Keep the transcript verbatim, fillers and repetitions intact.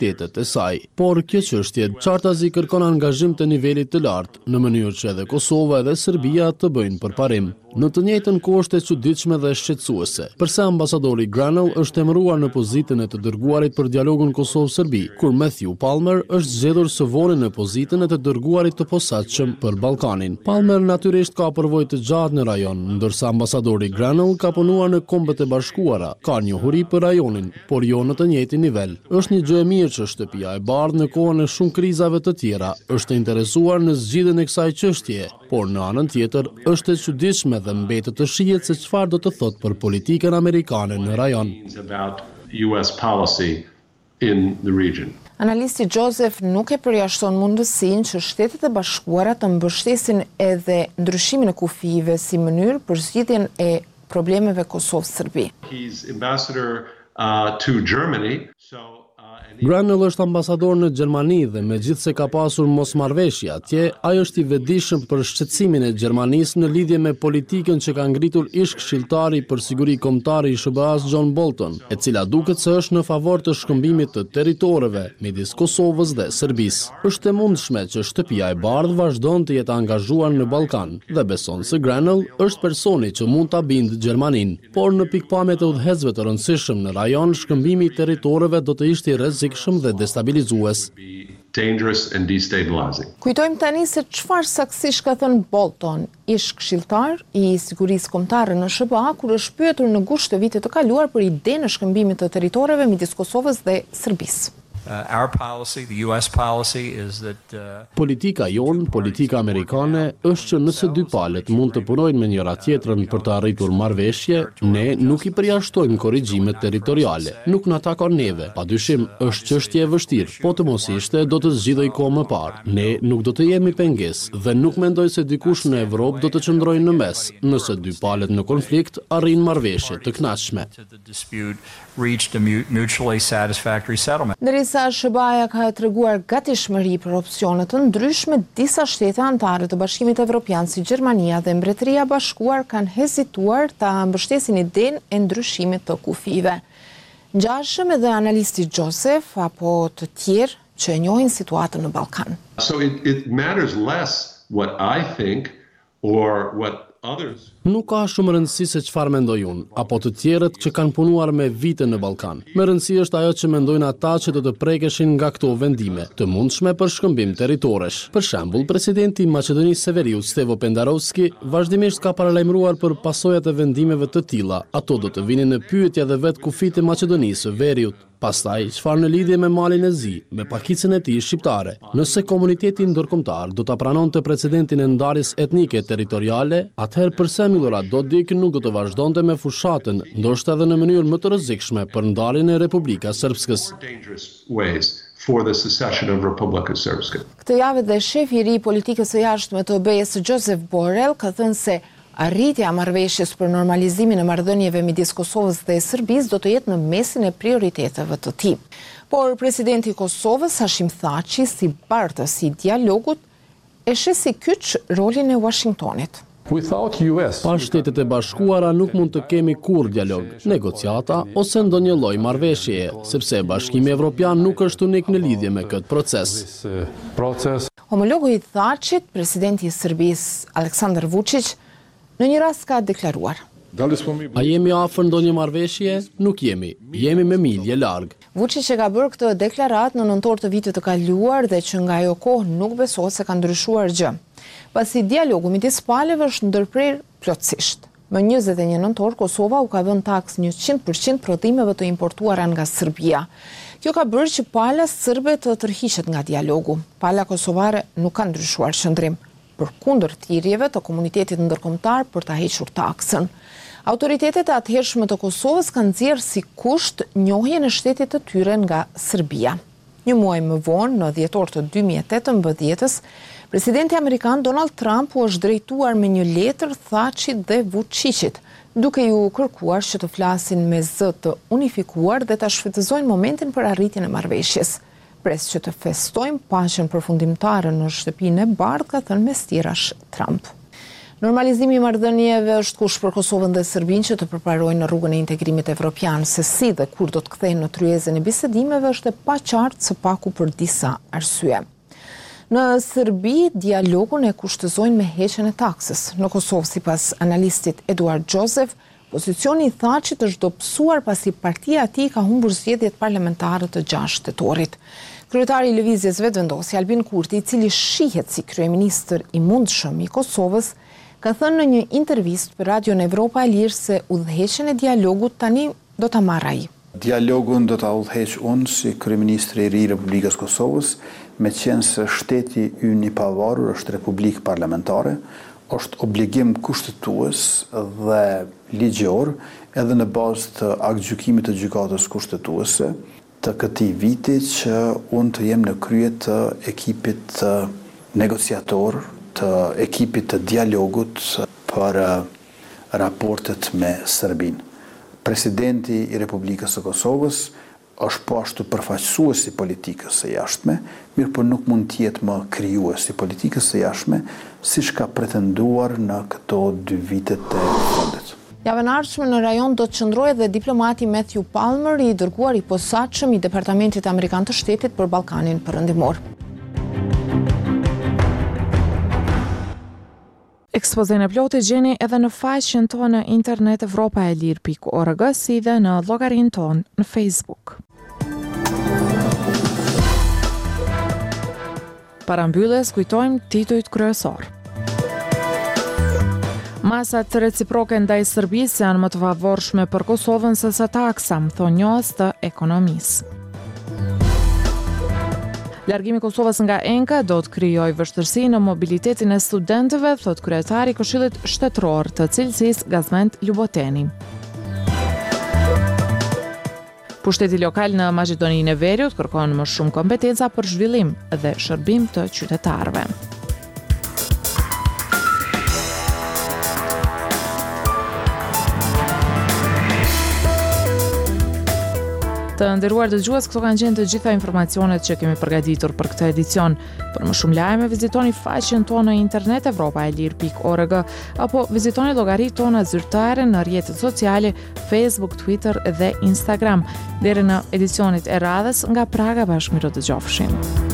prioritetet e saj. Por kjo çështje çartazi kërkon angazhim të nivelit të lartë, në mënyrë që edhe Kosova dhe Serbia të bëjnë përparim. Në të njëjtën kohë është e çuditshme dhe shqetësuese, përse ambasadori Granell është emëruar në pozitën e të dërguarit për dialogun Kosovë-Serbi, kur Matthew Palmer është zgjedhur së vori në pozitën e të dërguarit të posaçëm për Ballkanin. Palmer natyrisht ka përvojë të gjatë në rajon, ndërsa ambasadori Granell ka punuar në Kombet e Bashkuara, ka njohuri për rajonin, por jo në të njëjtin nivel. Është një gjë e mirë që shtëpia e bardhë në kohën e shumë krizave të tjera është interesuar në zgjidhjen e kësaj çështjeje, por në anën tjetër është e çuditshme dhe mbetet të shihet se çfarë do të thotë për politikën amerikane në rajon. Analisti Joseph nuk e përjashton mundësinë që Shtetet e Bashkuara të mbështesin edhe ndryshimin e kufive si mënyrë për zgjidhjen e problemeve Kosovë-Serbi. Granell është ambasador në Gjermani dhe megjithse ka pasur mosmarrëveshje atje, ai është i vetëdijshëm për shqetësimin e Gjermanisë në lidhje me politikën që ka ngritur ish këshilltari për siguri kombëtare i S B A-s John Bolton, e cila duket se është në favor të shkëmbimit të territoreve midis Kosovës dhe Serbisë. Është e mundshme që shtëpia e bardhë vazhdon të jetë angazhuar në Ballkan dhe beson se Granell është personi që mund ta bindë Gjermaninë, por në pikpamjet e udhëhecëve të rëndësishëm në rajon, shkëmbimi i territoreve do të ishte i rrezikshëm dhe destabilizues. Kujtojmë tani se çfarë saktësisht ka thënë Bolton, ish këshilltar i sigurisë kombëtare në S B A, kur është pyetur në gusht të vitit të kaluar për idenë e shkëmbimit të territoreve midis Kosovës dhe Serbisë. Uh, our policy, the U S policy is that uh, Politika jon, politika amerikane është që nëse dy palët mund të punojnë me njëra tjetrën për të arritur marrëveshje, ne nuk i përjashtojmë korrigjimet territoriale. Nuk na takon neve. Padyshim është çështje e vështirë, po të mos ishte do të zgjidhej kohë më parë. Ne nuk do të jemi pengesë dhe nuk mendoj se dikush në Evropë do të qëndrojë në mes, nëse dy palët në konflikt arrin marrëveshje të kënaqshme. reached a mutually satisfactory settlement. Ndërsa S B A-ja ka treguar gatishmëri për opsione të ndryshme, disa shtete anëtare të Bashkimit Evropian si Gjermania dhe Mbretëria e Bashkuar kanë hezituar ta mbështesin idenë e ndryshimit të kufive. Ngjashëm edhe analisti Joseph apo të tjerë që e njohin situatën në Ballkan. So it, it matters less what I think or what others. Nuk ka shumë rëndësi se çfarë mendoj unë, apo të tjerët që kanë punuar me vite në Ballkan. Me rëndësi është ajo që mendojnë ata që do të prekeshin nga këto vendime, të mundshme për shkëmbim territoresh. Për shembull, presidenti i Maqedonisë së Veriut, Stevo Pendarovski, vazhdimisht ka paralajmëruar për pasojat e vendimeve të tilla. Ato do të vinin në pyetje dhe vetë kufit e Maqedonisë së Veriut. Pastaj, çfarë në lidhje me Malin e Zi, me pakicën e tij shqiptare. Nëse komuniteti ndërkombëtar do ta pranonte precedentin e ndarjes etnike territoriale, atëherë pse Milorad Dodik nuk do të vazhdonte me fushatën, ndoshta edhe në mënyrë më të rrezikshme për ndarjen e Republikës Srpskës. For the secession of Republika Srpska. Këtë javë dhe shefi i ri i politikës së jashtme të O B E-s Joseph Borrell ka thënë se arritja e marrëveshjes për normalizimin e marrëdhënieve midis Kosovës dhe Serbisë do të jetë në mesin e prioriteteve të tij. Por presidenti i Kosovës Hashim Thaçi, si bartës i dialogut, e sheh si kyç rolin e Washingtonit. Pa Shtetet e Bashkuara nuk mund të kemi kurrë dialog, negociata ose ndonjë lloj marrëveshjeje, sepse Bashkimi Evropian nuk është unik në lidhje me këtë proces. Homologu i Thaçit, presidenti i Serbisë Aleksandar Vučić, në një rast ka deklaruar: A jemi afër ndonjë marrëveshje? Nuk jemi. Jemi me milje larg. Vučić e ka bërë këtë deklaratë në nëntor të vitit të kaluar dhe që nga ajo kohë nuk besohet se ka ndryshuar gjë. Pasi dialogu midis palëve është ndërprer plotësisht. Më njëzet e një nëntor, Kosova u ka dhënë taks njëqind përqind prodhimeve të importuara nga Serbia. Kjo ka bërë që pala serbe të tërhiqet nga dialogu. Pala kosovare nuk ka ndryshuar qëndrim, përkundër thirrjeve të komunitetit ndërkombëtar për ta hequr taksën. Autoritetet e atëhershme të Kosovës kanë nxjerrë si kusht njohjen e shtetit të tyre nga Serbia. Një muaj më vonë, në dhjetor të dy mijë e tetëmbëdhjetës, presidenti amerikan Donald Trump u është drejtuar me një letër Thaçit dhe Vučićit, duke ju kërkuar që të flasin me zë të unifikuar dhe ta shfrytëzojnë momentin për arritjen e marrëveshjes. Pres që të festojmë paqen përfundimtare në shtëpinë e bardhë, ka thënë mes tjerash Trump. Normalizimi i marrëdhënieve është kush për Kosovën dhe Serbinë që të përparojnë në rrugën e integrimit evropian. Se si dhe kur do të kthehen në tryezën e bisedimeve është e paqartë së paku për disa arsye. Në Serbi, dialogun e kushtëzojnë me heqjen e taksës. Në Kosovë, sipas analistit Eduard Joseph, pozicioni i Thaçit është dobësuar pasi partia e tij ka humbur zgjedhjet parlamentare të gjashtë tetorit. Kryetari i Lëvizjes Vetëvendosje Albin Kurti, i cili shihet si kryeministër i mundshëm i Kosovës, ka thënë në një intervistë për Radion Evropa e Lirë se udhëheqjen e dialogut tani do ta marrë ai. Dialogun do ta udhëheq unë si kryeministri i ri i Republikës Kosovës, me qenë se shteti ynë i pavarur është republikë parlamentare, është obligim kushtetues dhe ligjor edhe në bazë të aktgjykimit të gjykatës kushtetuese të këtij viti që unë të jem në krye të ekipit të negociator, të ekipit të dialogut për raportet me Serbinë. Presidenti i Republikës së Kosovës është po ashtu përfaqësues i politikës së jashtme, mirë po nuk mund të jetë më krijues i politikës së jashtme, siç ka pretenduar në këto dy vitet e fundit. Javën ardhshme në rajon do të qëndrojë edhe diplomati Matthew Palmer, i dërguar i posaçëm i Departamentit Amerikan të Shtetit për Ballkanin Perëndimor. Ekspozën e plotë gjeni edhe në faqen tonë në internet evropa e lirë pikë org, si dhe në llogarinë tonë në Facebook. Parambylles kujtojmë titujt kryesor. Masat reciproke ndaj Serbisë janë më të favorshme për Kosovën se sa taksa, thonë njohës të ekonomisë. Largimi i Kosovës nga E N K A do të krijojë vështirësi në mobilitetin e studentëve, thot kryetari i Këshillit Shtetëror të Cilësisë Gazmend Luboteni. Pushteti lokal në Maqedoninë e Veriut kërkon më shumë kompetenca për zhvillim dhe shërbim të qytetarëve. Të nderuar dëgjues, këto kanë qenë të gjitha informacionet që kemi përgatitur për këtë edicion. Për më shumë lajme, vizitoni faqen tonë në internet evropa e lirë pikë org apo vizitoni llogaritë tona zyrtare në rrjetet sociale Facebook, Twitter dhe Instagram. Deri në edicionit e radhës nga Praga, bashkë miru dëgjofshim.